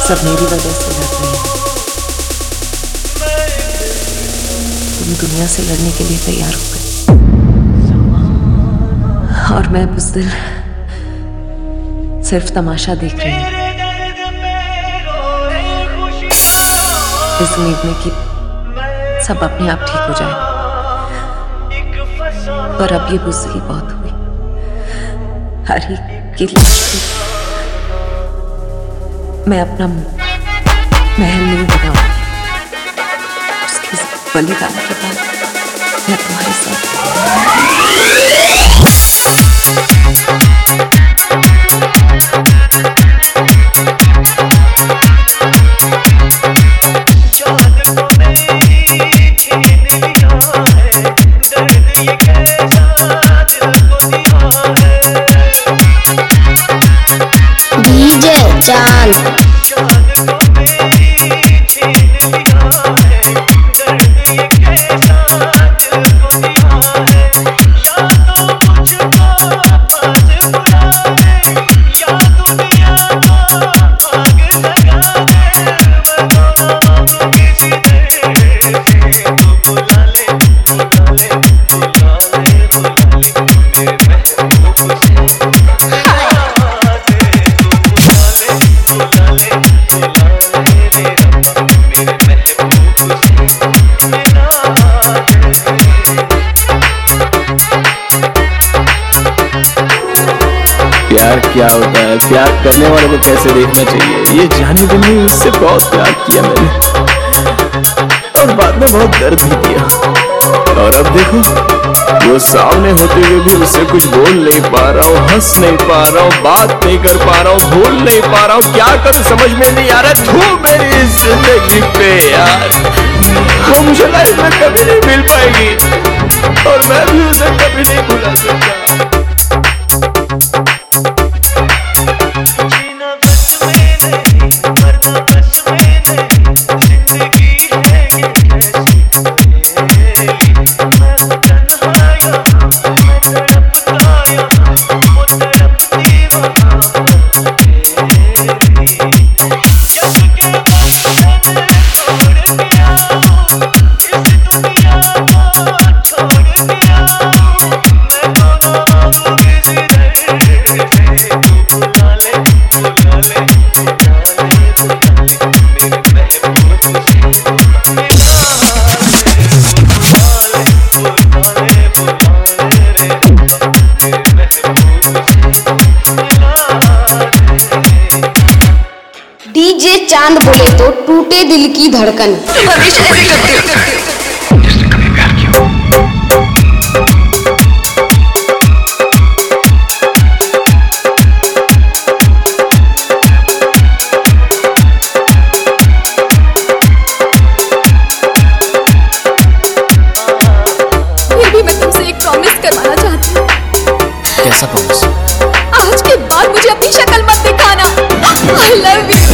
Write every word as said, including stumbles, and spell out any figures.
सब मेरी वजह से लड़ रही है। तुम दुनिया से लड़ने के लिए तैयार हो गए और मैं बुज़दिल सिर्फ तमाशा देख रही हूँ, इस उम्मीद में कि सब अपने आप ठीक हो जाए। पर अब ये बुज़दिली बहुत हुई। हर एक की लाश पे मैं अपना महल नहीं बनाऊंगी। उसके बलिदान के बाद मैं तुम्हारे साथ डीजे चांद प्यार क्या होता है, प्यार करने वाले को कैसे देखना चाहिए, ये जाने के लिए उससे बहुत प्यार किया मैंने और बाद में बहुत दर्द भी किया। और अब देखो वो सामने होते हुए भी उससे कुछ बोल नहीं पा रहा हूँ, हंस नहीं पा रहा हूँ, बात नहीं कर पा रहा हूँ, भूल नहीं पा रहा हूँ। क्या करूँ समझ में नहीं आ रहा। तू मेरी जिंदगी पे यार, वो मुझे लाइफ में कभी नहीं मिल पाएगी और मैं भी उसे कभी नहीं भुला सकता। डीजे चांद बोले तो टूटे दिल की धड़कन। तुम हमेशा ऐसे करते हो। जिसने कभी प्यार किया फिर भी मैं तुमसे एक प्रॉमिस करवाना चाहती हूँ। कैसा प्रॉमिस? आज के बाद मुझे अपनी शक्ल मत दिखाना। I love you।